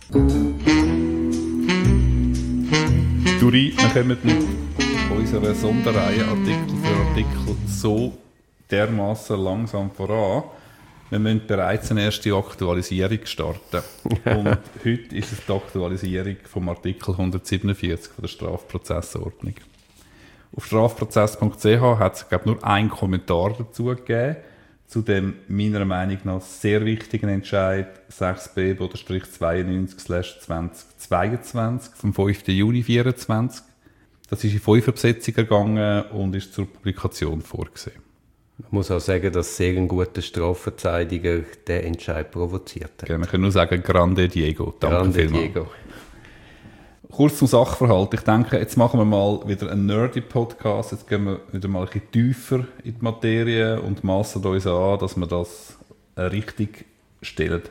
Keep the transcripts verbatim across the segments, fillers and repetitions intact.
Duri, wir kommen mit unserer Sonderreihe Artikel für Artikel so dermaßen langsam voran. Wir müssen bereits eine erste Aktualisierung starten. Und heute ist es die Aktualisierung vom Artikel hundertsiebenundvierzig von der Strafprozessordnung. Auf strafprozess punkt c h hat es, glaube ich, nur einen Kommentar dazu gegeben, zu dem meiner Meinung nach sehr wichtigen Entscheid sechs b zweiundneunzig zweitausendzweiundzwanzig vom fünften Juni vierundzwanzig. Das ist in fünf Besetzungen gegangen und ist zur Publikation vorgesehen. Man muss auch sagen, dass sehr ein guter Strafverteidiger den Entscheid provoziert hat. Okay, man kann nur sagen, Grande Diego. Danke Grande vielmals. Diego. Kurz zum Sachverhalt. Ich denke, jetzt machen wir mal wieder einen Nerdy-Podcast. Jetzt gehen wir wieder mal ein bisschen tiefer in die Materie und massen uns an, dass wir das richtig stellen.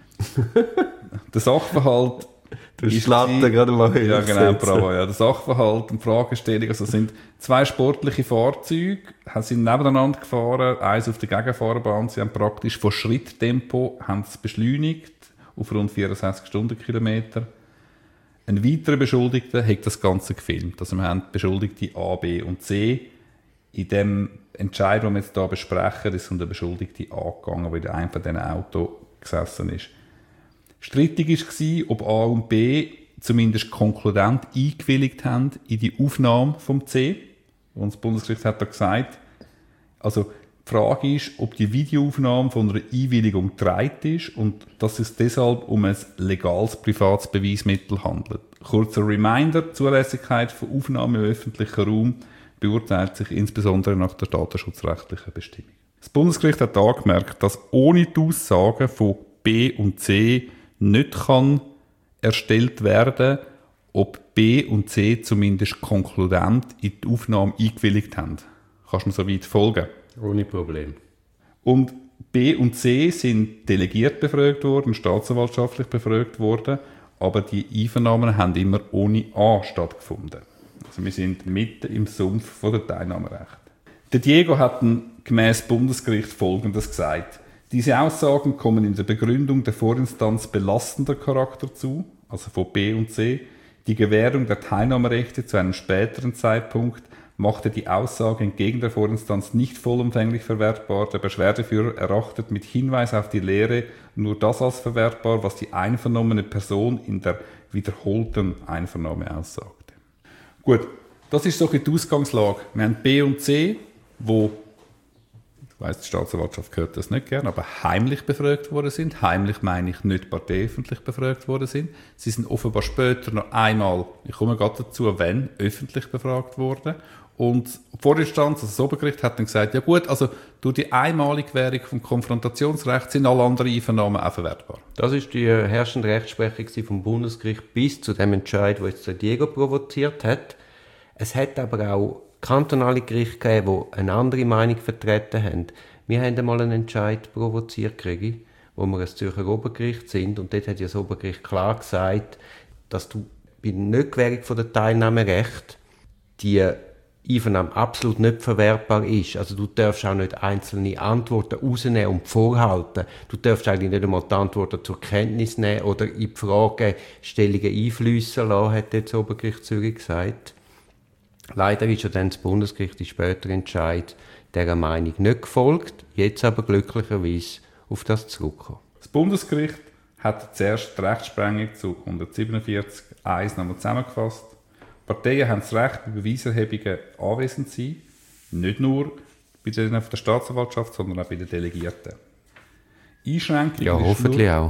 Der Sachverhalt Du schlattern gerade mal hin. Ja, genau, bravo. Ja. Der Sachverhalt und Fragestellung, also sind zwei sportliche Fahrzeuge, sind nebeneinander gefahren, eins auf der Gegenfahrbahn, sie haben praktisch von Schritttempo haben es beschleunigt auf rund vierundsechzig Stundenkilometer. Ein weiterer Beschuldigter hat das Ganze gefilmt. Also wir haben Beschuldigte A, B und C. In dem Entscheid, den wir jetzt hier besprechen, ist um den Beschuldigten A gegangen, der in einem von diesen Autos gesessen ist. Strittig war, ob A und B zumindest konkludent eingewilligt haben in die Aufnahme vom C. Und das Bundesgericht hat da gesagt, also die Frage ist, ob die Videoaufnahme von einer Einwilligung getragen ist und dass es deshalb um ein legales privates Beweismittel handelt. Kurzer Reminder, die Zulässigkeit von Aufnahmen im öffentlichen Raum beurteilt sich insbesondere nach der datenschutzrechtlichen Bestimmung. Das Bundesgericht hat angemerkt, dass ohne die Aussagen von B und C nicht kann erstellt werden, ob B und C zumindest konkludent in die Aufnahme eingewilligt haben. Kannst du mir so weit folgen? Ohne Problem. Und B und C sind delegiert befragt worden, staatsanwaltschaftlich befragt worden, aber die Einvernahmen haben immer ohne A stattgefunden. Also wir sind mitten im Sumpf von der Teilnahmerecht. Der Diego hat gemäss Bundesgericht Folgendes gesagt: Diese Aussagen kommen in der Begründung der Vorinstanz belastender Charakter zu, also von B und C. Die Gewährung der Teilnahmerechte zu einem späteren Zeitpunkt machte die Aussage entgegen der Vorinstanz nicht vollumfänglich verwertbar. Der Beschwerdeführer erachtet mit Hinweis auf die Lehre nur das als verwertbar, was die einvernommene Person in der wiederholten Einvernahme aussagte. Gut, das ist so die Ausgangslage. Wir haben B und C, wo ich weiss, die Staatsanwaltschaft hört das nicht gerne, aber heimlich befragt worden sind. Heimlich meine ich nicht parteiöffentlich befragt worden sind. Sie sind offenbar später noch einmal, ich komme gerade dazu, wenn, öffentlich befragt worden. Und die Vorinstanz, also das Obergericht, hat dann gesagt, ja gut, also durch die einmalige Gewährung vom Konfrontationsrecht sind alle anderen Einvernahmen auch verwertbar. Das ist die herrschende Rechtsprechung vom Bundesgericht bis zu dem Entscheid, den jetzt der Diego provoziert hat. Es hat aber auch kantonale Gerichte gegeben, die eine andere Meinung vertreten haben. Wir haben einmal einen Entscheid provoziert gekriegt, wo wir ein Zürcher Obergericht sind, und dort hat ja das Obergericht klar gesagt, dass du bei der Nichtgewährung von der Teilnahmerecht die Einvernahme absolut nicht verwertbar ist. Also du darfst auch nicht einzelne Antworten rausnehmen und vorhalten. Du darfst eigentlich nicht einmal die Antworten zur Kenntnis nehmen oder in die Fragestellungen einfliessen lassen, hat jetzt das Obergericht Zürich gesagt. Leider ist ja dann das Bundesgericht in späteren Entscheid dieser Meinung nicht gefolgt, jetzt aber glücklicherweise auf das zurückgekommen. Das Bundesgericht hat zuerst die Rechtsprechung zu hundertsiebenundvierzig Absatz eins nochmal zusammengefasst. Parteien haben das Recht, bei Beweiserhebungen anwesend zu sein, nicht nur bei der Staatsanwaltschaft, sondern auch bei den Delegierten. Einschränkung ja, hoffentlich nur, auch.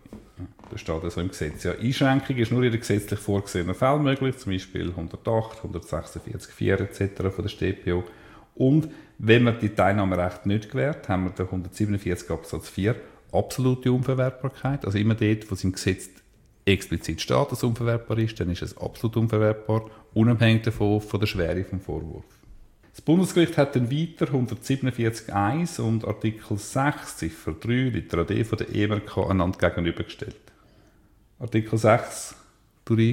Das steht also im Gesetz. Ja, Einschränkung ist nur in den gesetzlich vorgesehenen Fällen möglich, zum Beispiel hundertacht, hundertsechsundvierzig vier et cetera von der S t p O. Und wenn man die Teilnahmerechte nicht gewährt, haben wir den hundertsiebenundvierzig Absatz vier absolute Unverwertbarkeit. Also immer dort, wo es im Gesetz explizit steht, dass es unverwertbar ist, dann ist es absolut unverwertbar, unabhängig davon von der Schwere des Vorwurfs. Das Bundesgericht hat dann weiter hundertsiebenundvierzig Absatz eins und Artikel sechs Ziffer drei Litera D von der E M R K einander gegenübergestellt. Artikel sechs, Duri,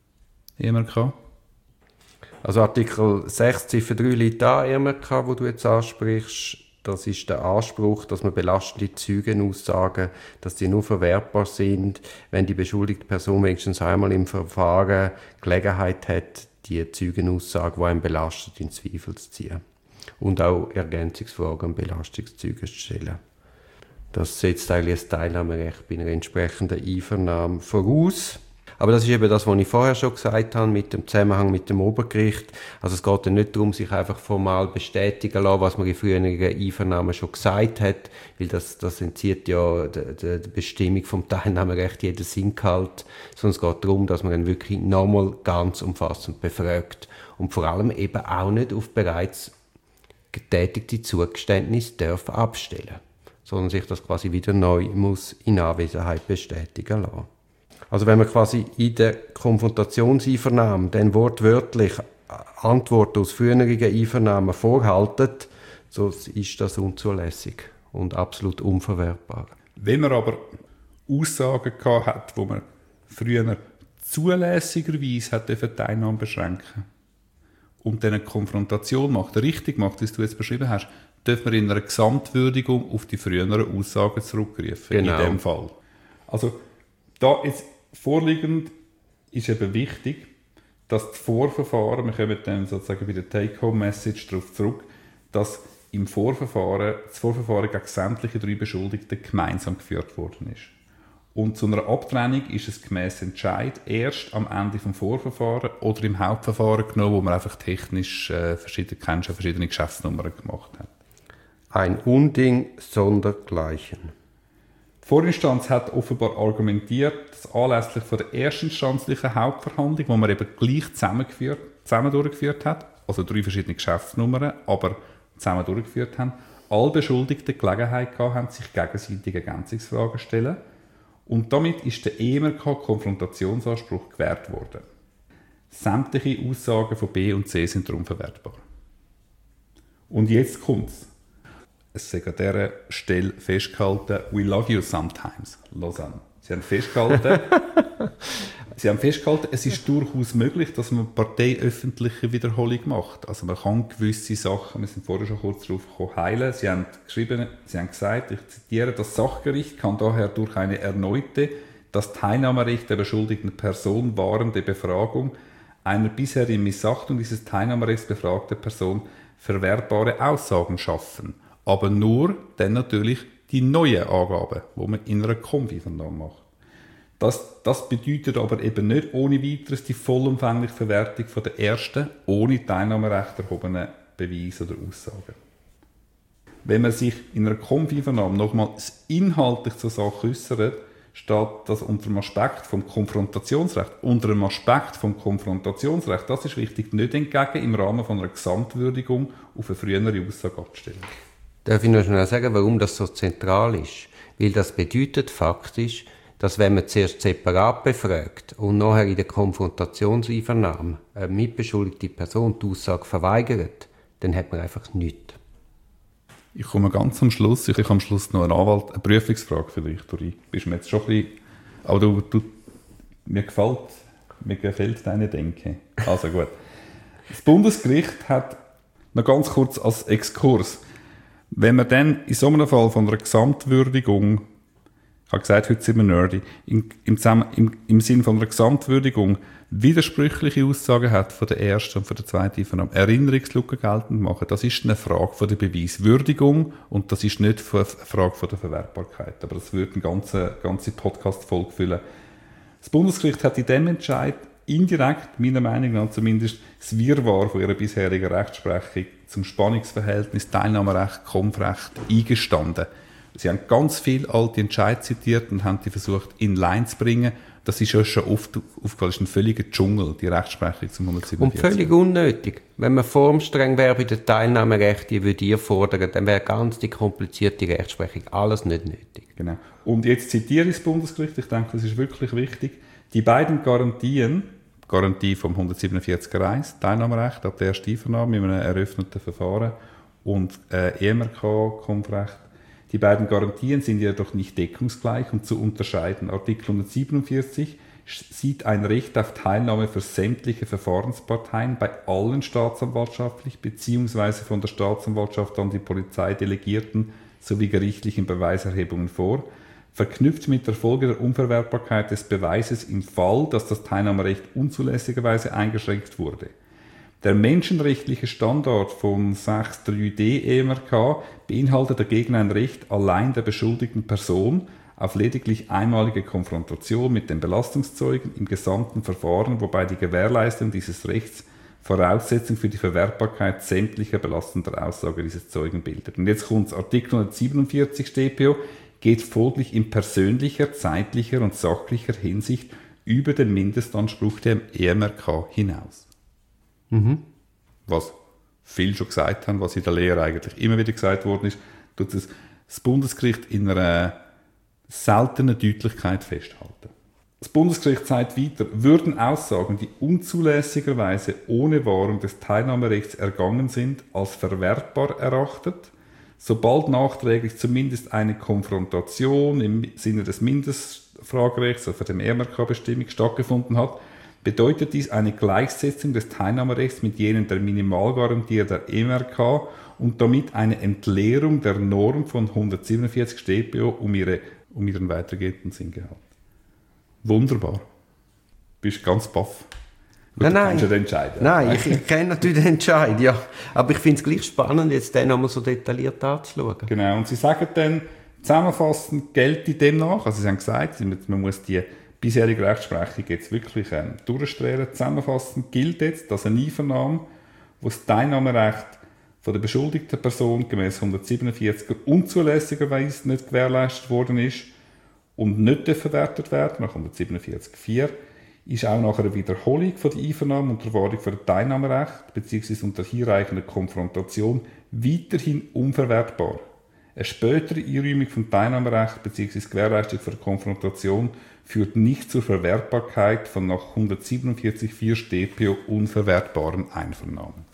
E M R K. Also Artikel sechs Ziffer drei Litera E M R K, wo du jetzt ansprichst, das ist der Anspruch, dass man belastende Zeugenaussagen, dass die nur verwertbar sind, wenn die beschuldigte Person wenigstens einmal im Verfahren Gelegenheit hat, die Zeugenaussage, die einen belastet, in Zweifel zu ziehen. Und auch Ergänzungsfragen und Belastungszeugen zu stellen. Das setzt eigentlich das Teilnahmerecht bei einer entsprechenden Einvernahme voraus. Aber das ist eben das, was ich vorher schon gesagt habe, mit dem Zusammenhang mit dem Obergericht. Also es geht ja nicht darum, sich einfach formal bestätigen zu lassen, was man in früheren Einvernahmen schon gesagt hat, weil das, das entzieht ja der, der Bestimmung vom Teilnahmerecht jeden Sinngehalt, sondern es geht darum, dass man ihn wirklich nochmal ganz umfassend befragt und vor allem eben auch nicht auf bereits getätigte Zugeständnisse darf abstellen, sondern sich das quasi wieder neu muss in Anwesenheit bestätigen lassen. Also wenn man quasi in der Konfrontationseinvernahme dann wortwörtlich Antworten aus früheren Einvernahmen vorhaltet, so ist das unzulässig und absolut unverwertbar. Wenn man aber Aussagen gehabt hat, wo man früher zulässigerweise hat die Teilnahme beschränken und dann eine Konfrontation macht, richtig macht, wie du jetzt beschrieben hast, dürfen wir in einer Gesamtwürdigung auf die früheren Aussagen zurückgreifen. Genau. In dem Fall. Also da jetzt vorliegend ist eben wichtig, dass die Vorverfahren, wir kommen dann sozusagen bei der Take-Home-Message darauf zurück, dass im Vorverfahren, das Vorverfahren gegen sämtliche drei Beschuldigten gemeinsam geführt worden ist. Und zu einer Abtrennung ist es gemäss Entscheid erst am Ende des Vorverfahrens oder im Hauptverfahren genommen, wo man einfach technisch äh, verschiedene, kennst, verschiedene Geschäftsnummern gemacht hat. Ein Unding sondergleichen. Die Vorinstanz hat offenbar argumentiert, dass anlässlich von der erstinstanzlichen Hauptverhandlung, die man eben gleich zusammengeführt, zusammen durchgeführt hat, also drei verschiedene Geschäftsnummern, aber zusammen durchgeführt haben, alle Beschuldigten Gelegenheit gehabt haben, sich gegenseitig Ergänzungsfragen zu stellen. Und damit ist der E M R K-Konfrontationsanspruch gewährt worden. Sämtliche Aussagen von B und C sind darum verwertbar. Und jetzt kommt es. Es ist an dieser Stelle festgehalten, we love you sometimes, Lausanne. Sie haben festgehalten, Sie haben festgehalten, es ist durchaus möglich, dass man parteiöffentliche Wiederholung macht. Also man kann gewisse Sachen, wir sind vorher schon kurz darauf gekommen, heilen. Sie haben geschrieben, Sie haben gesagt, ich zitiere, das Sachgericht kann daher durch eine erneute, das Teilnahmerecht der beschuldigten Person wahrende Befragung einer bisher in Missachtung dieses Teilnahmerechts befragten Person verwertbare Aussagen schaffen. Aber nur dann natürlich die neuen Angaben, die man in einer Konfivernahme macht. Das, das bedeutet aber eben nicht ohne weiteres die vollumfängliche Verwertung von der ersten, ohne Teilnahmerecht erhobenen Beweise oder Aussagen. Wenn man sich in einer Konfivernahme nochmals inhaltlich zur Sache äußert, steht das unter dem Aspekt vom Konfrontationsrecht. Unter dem Aspekt vom Konfrontationsrecht, das ist wichtig, nicht entgegen im Rahmen von einer Gesamtwürdigung auf eine frühere Aussage abzustellen. Darf ich noch schnell sagen, warum das so zentral ist? Weil das bedeutet faktisch, dass wenn man zuerst separat befragt und nachher in der Konfrontationseinvernahme eine mitbeschuldigte Person die Aussage verweigert, dann hat man einfach nichts. Ich komme ganz am Schluss, ich habe am Schluss noch eine Anwalt, eine Prüfungsfrage vielleicht, Dori. Bist mir jetzt schon ein bisschen, aber du, du, mir gefällt, mir gefällt deine Denke. Also gut. Das Bundesgericht hat, noch ganz kurz als Exkurs, wenn man dann in so einem Fall von einer Gesamtwürdigung, ich habe gesagt, heute sind wir nerdy, im, im, im, im Sinne von einer Gesamtwürdigung widersprüchliche Aussagen hat von der ersten und von der zweiten Einvernahme, Erinnerungslücken geltend machen, das ist eine Frage von der Beweiswürdigung und das ist nicht eine Frage von der Verwertbarkeit. Aber das würde eine ganze, ganze Podcast-Folge füllen. Das Bundesgericht hat in diesem Entscheid indirekt, meiner Meinung nach zumindest, das Wirrwarr von ihrer bisherigen Rechtsprechung zum Spannungsverhältnis Teilnahmerecht, Konfrecht eingestanden. Sie haben ganz viele alte Entscheide zitiert und haben die versucht, in Line zu bringen. Das ist ja schon oft aufgefallen, das ist ein völliger Dschungel, die Rechtsprechung zum hundertsiebenundvierzig. Und völlig unnötig. Wenn man formstreng wäre bei den Teilnahmerechten, würde ich fordern, dann wäre ganz die komplizierte Rechtsprechung alles nicht nötig. Genau. Und jetzt zitiere ich das Bundesgericht, ich denke, das ist wirklich wichtig. Die beiden Garantien, Garantie vom hundertsiebenundvierzig eins, Teilnahmerecht ab der ersten Einvernahme in einem eröffneten Verfahren und äh, E M R K-Konfrecht, die beiden Garantien sind jedoch nicht deckungsgleich und zu unterscheiden. Artikel hundertsiebenundvierzig sieht ein Recht auf Teilnahme für sämtliche Verfahrensparteien bei allen staatsanwaltschaftlich bzw. von der Staatsanwaltschaft an die Polizei delegierten sowie gerichtlichen Beweiserhebungen vor, verknüpft mit der Folge der Unverwertbarkeit des Beweises im Fall, dass das Teilnahmerecht unzulässigerweise eingeschränkt wurde. Der menschenrechtliche Standard von sechs Punkt drei d E M R K beinhaltet dagegen ein Recht allein der beschuldigten Person auf lediglich einmalige Konfrontation mit den Belastungszeugen im gesamten Verfahren, wobei die Gewährleistung dieses Rechts Voraussetzung für die Verwertbarkeit sämtlicher belastender Aussage dieses Zeugen bildet. Und jetzt kommt Artikel hundertsiebenundvierzig S t p O, geht folglich in persönlicher, zeitlicher und sachlicher Hinsicht über den Mindestanspruch der E M R K hinaus. Mhm. Was viele schon gesagt haben, was in der Lehre eigentlich immer wieder gesagt worden ist, tut es das Bundesgericht in einer seltenen Deutlichkeit festhalten. Das Bundesgericht sagt weiter, würden Aussagen, die unzulässigerweise ohne Wahrung des Teilnahmerechts ergangen sind, als verwertbar erachtet, sobald nachträglich zumindest eine Konfrontation im Sinne des Mindestfragerechts, also dem E M R K-Bestimmung, stattgefunden hat, bedeutet dies eine Gleichsetzung des Teilnahmerechts mit jenen der Minimalgarantie der E M R K und damit eine Entleerung der Norm von hundertsiebenundvierzig S t p O um, ihre, um ihren weitergehenden Sinngehalt. Wunderbar. Bist ganz baff. Nein, du nein. kennst ja den Entscheid. Nein, ich, ich kenne natürlich den Entscheid, ja. Aber ich finde es gleich spannend, jetzt den nochmal so detailliert anzuschauen. Genau, und Sie sagen dann, zusammenfassend gelte demnach, also Sie haben gesagt, man muss die bisherige Rechtsprechung jetzt wirklich ähm, durchstrahlen. Zusammenfassend gilt jetzt, dass eine Einvernahme, wo das Teilnahmerecht von der beschuldigten Person gemäß hundertsiebenundvierziger unzulässigerweise nicht gewährleistet worden ist und nicht verwertet werden, nach hundertsiebenundvierzig Absatz vier, ist auch nach einer Wiederholung von der Einvernahme und der Wahrung für das Teilnahmerecht bzw. unter hinreichender Konfrontation weiterhin unverwertbar. Eine spätere Einräumung vom Teilnahmerecht bzw. Gewährleistung für die Konfrontation führt nicht zur Verwertbarkeit von nach hundertsiebenundvierzig Absatz vier S t p O unverwertbaren Einvernahmen.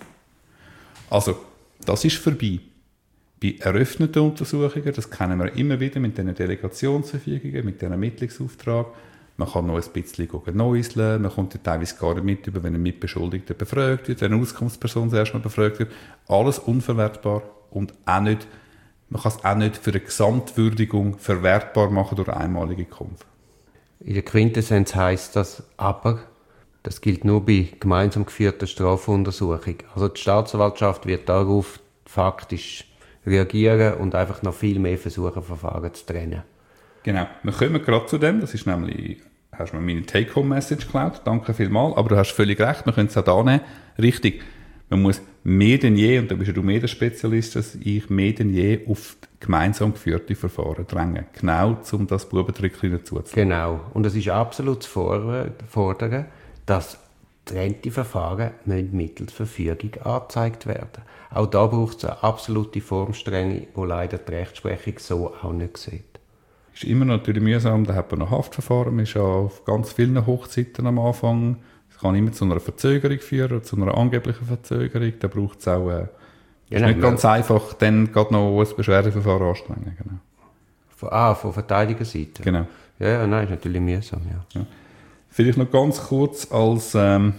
Also, das ist vorbei. Bei eröffneten Untersuchungen, das kennen wir immer wieder mit diesen Delegationsverfügungen, mit diesem Ermittlungsauftrag. Man kann noch ein bisschen neuseln, man kommt ja teilweise gar nicht mit, über wenn ein Mitbeschuldigter befragt wird, wenn eine Auskunftsperson zuerst mal befragt wird. Alles unverwertbar und auch nicht, man kann es auch nicht für eine Gesamtwürdigung verwertbar machen durch einmalige Konf. In der Quintessenz heisst das aber, das gilt nur bei gemeinsam geführter Strafuntersuchung. Also die Staatsanwaltschaft wird darauf faktisch reagieren und einfach noch viel mehr versuchen, Verfahren zu trennen. Genau, wir kommen gerade zu dem, das ist nämlich, hast du mir meine Take-Home-Message geklaut, danke vielmals, aber du hast völlig recht, wir können es auch da nehmen. Richtig, man muss mehr denn je, und da bist du mehr der Spezialist als ich, mehr denn je auf gemeinsam geführte Verfahren drängen. Genau, um das Bubentrickchen zuzulassen. Genau, und es ist absolut zu fordern, dass getrennte Verfahren mittels Verfügung angezeigt werden. Auch da braucht es eine absolute Formstrenge, die leider die Rechtsprechung so auch nicht sieht. Ist immer natürlich mühsam, da hat man noch Haftverfahren, man ist ja auf ganz vielen Hochzeiten am Anfang. Es kann immer zu einer Verzögerung führen, zu einer angeblichen Verzögerung. Da braucht es auch, äh, genau, ist nicht ganz einfach, dann gerade noch ein Beschwerdeverfahren anstrengen. Genau. Von, ah, von Verteidigerseite? Genau. Ja, nein, ist natürlich mühsam, ja. ja. Vielleicht noch ganz kurz als ähm,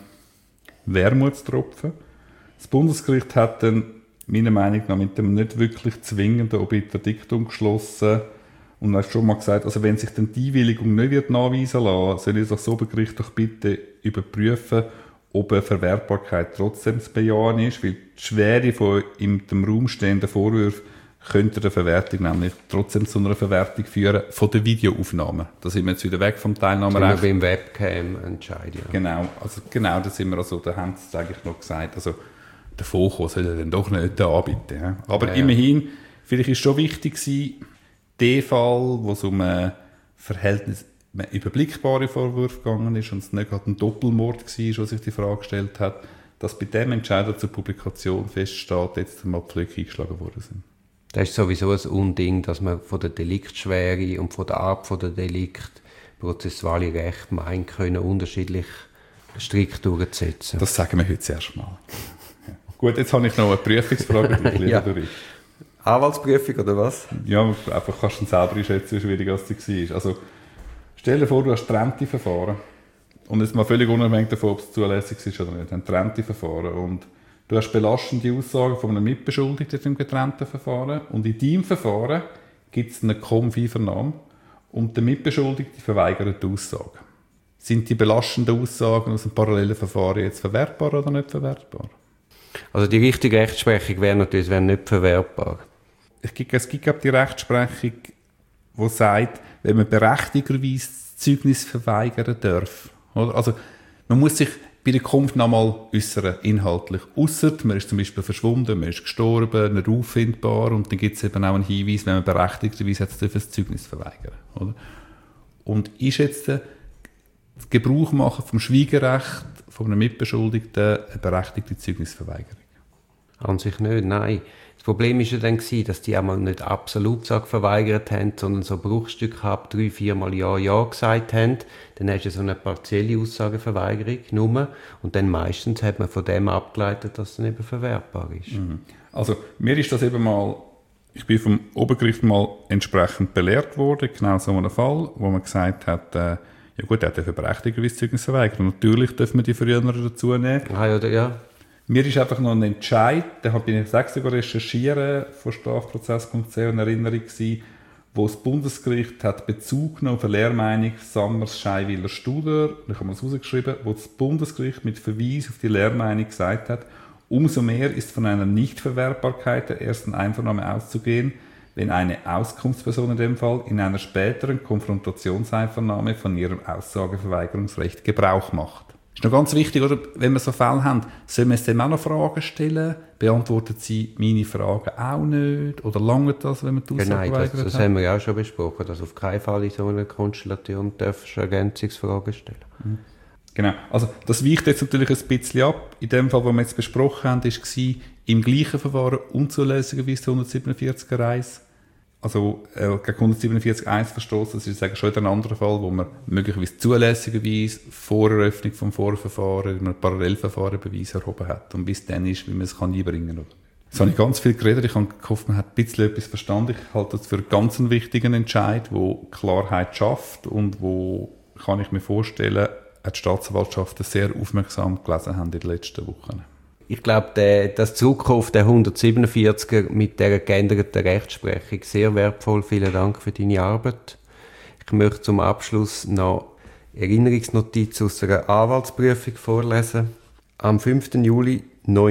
Wermutstropfen. Das Bundesgericht hat dann meiner Meinung nach mit dem nicht wirklich zwingenden Obiterdiktum geschlossen und hat schon mal gesagt, also wenn sich dann die Einwilligung nicht wird nachweisen lassen, soll das Obergericht doch bitte überprüfen, ob eine Verwertbarkeit trotzdem zu bejahen ist, weil die Schwere von in dem Raum stehenden Vorwürfen könnte der Verwertung nämlich trotzdem zu einer Verwertung führen von der Videoaufnahme. Da sind wir jetzt wieder weg vom Teilnahmerecht. Beim Webcam-Entscheid, ja. Genau, also genau, da sind wir also, da haben sie eigentlich noch gesagt, also der Fonds soll er dann doch nicht da anbieten. Ja. Aber ja, immerhin, ja. Vielleicht ist schon wichtig gewesen, der Fall, wo es um ein Verhältnis, um überblickbare Vorwürfe gegangen ist und es nicht gerade ein Doppelmord war, was sich die Frage gestellt hat, dass bei dem Entscheid zur Publikation feststeht, jetzt mal die Flöcke eingeschlagen worden sind. Das ist sowieso ein Unding, dass man von der Deliktschwere und von der Art von der Delikt prozessuale Recht meinen können, unterschiedlich strikt durchzusetzen. Das sagen wir heute zuerst mal. Ja. Gut, jetzt habe ich noch eine Prüfungsfrage. Die ja. Anwaltsprüfung oder was? Ja, einfach kannst du selber einschätzen, wie schwierig das war. Also, stell dir vor, du hast getrennte Verfahren. Und jetzt mal völlig unabhängig davon, ob es zulässig ist oder nicht, haben getrennte Verfahren. Und du hast belastende Aussagen von einem Mitbeschuldigten im getrennten Verfahren. Und in deinem Verfahren gibt es eine Konfi-Vernahme und der Mitbeschuldigte verweigert die Aussage. Sind die belastenden Aussagen aus dem parallelen Verfahren jetzt verwertbar oder nicht verwertbar? Also die richtige Rechtsprechung wäre natürlich wäre nicht verwertbar. Es gibt, es gibt die Rechtsprechung, die sagt, wenn man berechtigterweise das Zeugnis verweigern darf. Oder? Also man muss sich bei der Kunft noch einmal äußern, inhaltlich. Ausser man ist zum Beispiel verschwunden, man ist gestorben, nicht auffindbar und dann gibt es eben auch einen Hinweis, wenn man berechtigterweise hat, darf das Zeugnis verweigern. Oder? Und ist jetzt der Gebrauch machen vom Schweigerecht von einem Mitbeschuldigten eine berechtigte Zeugnisverweigerung? An sich nicht, nein. Das Problem war ja dann, dass die einmal nicht absolut verweigert haben, sondern so bruchstückhaft drei, viermal Ja, Ja gesagt haben. Dann hast du so eine partielle Aussageverweigerung nur. Und dann meistens hat man von dem abgeleitet, dass es dann eben verwertbar ist. Mhm. Also mir ist das eben mal, ich bin vom Obergericht mal entsprechend belehrt worden, genau so einen Fall, wo man gesagt hat, äh, ja gut, er darf berechtigterweise Zeugnis verweigern. Natürlich dürfen wir die Früheren dazu nehmen. Ah, ja, ja. Mir ist einfach noch ein Entscheid, da bin ich sechs Jahre recherchieren von strafprozess punkt c h in Erinnerung gewesen, wo das Bundesgericht hat Bezug genommen auf eine Lehrmeinung Sammers, Scheiwiller, Studer, ich habe mal es rausgeschrieben, wo das Bundesgericht mit Verweis auf die Lehrmeinung gesagt hat, umso mehr ist von einer Nichtverwertbarkeit der ersten Einvernahme auszugehen, wenn eine Auskunftsperson in dem Fall in einer späteren Konfrontationseinvernahme von ihrem Aussageverweigerungsrecht Gebrauch macht. Ist noch ganz wichtig, oder? Wenn wir so Fälle haben, sollen wir dem auch noch Fragen stellen? Beantworten sie meine Fragen auch nicht? Oder lange das, wenn man die Aussage Genau, verweigert das, das haben wir ja auch schon besprochen, dass auf keinen Fall in so einer Konstellation darfst du Ergänzungsfragen stellen. Mhm. Genau, also das weicht jetzt natürlich ein bisschen ab. In dem Fall, was wir jetzt besprochen haben, war im gleichen Verfahren unzulässigerweise hundertsiebenundvierzig eins. Also äh, gegen hundertsiebenundvierzig eins verstoßen, das ist sagen, schon ein anderer Fall, wo man möglicherweise zulässigerweise vor Eröffnung des Vorverfahren in einem Parallelverfahren Beweis erhoben hat. Und bis dann ist, wie man es kann einbringen kann. Jetzt habe ich ganz viel geredet, ich habe gehofft, man hat ein bisschen etwas verstanden. Ich halte das für einen ganz wichtigen Entscheid, der Klarheit schafft und wo, kann ich mir vorstellen, die Staatsanwaltschaften sehr aufmerksam gelesen haben in den letzten Wochen. Ich glaube, das Zurückkommen auf den hundertsiebenundvierziger mit dieser geänderten Rechtsprechung sehr wertvoll. Vielen Dank für deine Arbeit. Ich möchte zum Abschluss noch Erinnerungsnotiz aus einer Anwaltsprüfung vorlesen. Am fünften Juli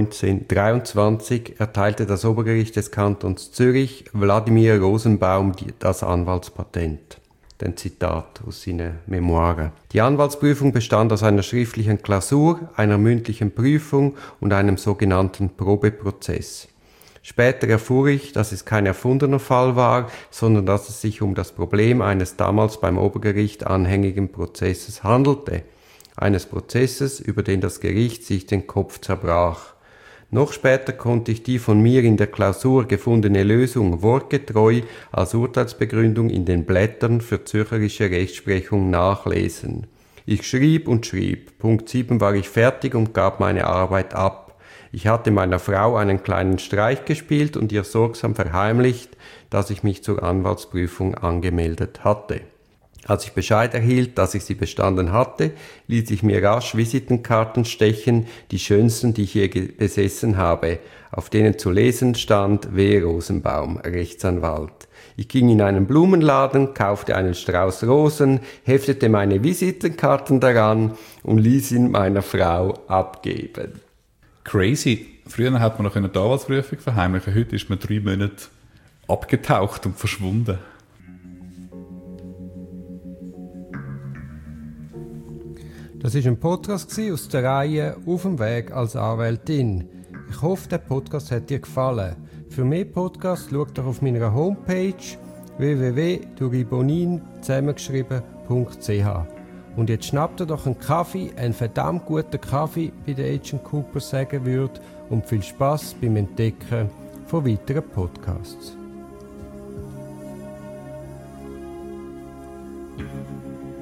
neunzehnhundertdreiundzwanzig erteilte das Obergericht des Kantons Zürich Wladimir Rosenbaum das Anwaltspatent. Ein Zitat aus seinen Memoiren. Die Anwaltsprüfung bestand aus einer schriftlichen Klausur, einer mündlichen Prüfung und einem sogenannten Probeprozess. Später erfuhr ich, dass es kein erfundener Fall war, sondern dass es sich um das Problem eines damals beim Obergericht anhängigen Prozesses handelte. Eines Prozesses, über den das Gericht sich den Kopf zerbrach. Noch später konnte ich die von mir in der Klausur gefundene Lösung wortgetreu als Urteilsbegründung in den Blättern für zürcherische Rechtsprechung nachlesen. Ich schrieb und schrieb. Punkt sieben war ich fertig und gab meine Arbeit ab. Ich hatte meiner Frau einen kleinen Streich gespielt und ihr sorgsam verheimlicht, dass ich mich zur Anwaltsprüfung angemeldet hatte. Als ich Bescheid erhielt, dass ich sie bestanden hatte, ließ ich mir rasch Visitenkarten stechen, die schönsten, die ich je besessen habe, auf denen zu lesen stand W. Rosenbaum, Rechtsanwalt. Ich ging in einen Blumenladen, kaufte einen Strauß Rosen, heftete meine Visitenkarten daran und ließ ihn meiner Frau abgeben. Crazy. Früher hat man noch eine Anwaltsprüfung verheimlichen, heute ist man drei Monate abgetaucht und verschwunden. Das war ein Podcast aus der Reihe «Auf dem Weg als Anwältin». Ich hoffe, der Podcast hat dir gefallen. Für mehr Podcasts schau doch auf meiner Homepage w w w punkt duribonin zusammengeschrieben punkt c h. Und jetzt schnapp dir doch einen Kaffee, einen verdammt guten Kaffee, wie der Agent Cooper sagen würde, und viel Spass beim Entdecken von weiteren Podcasts.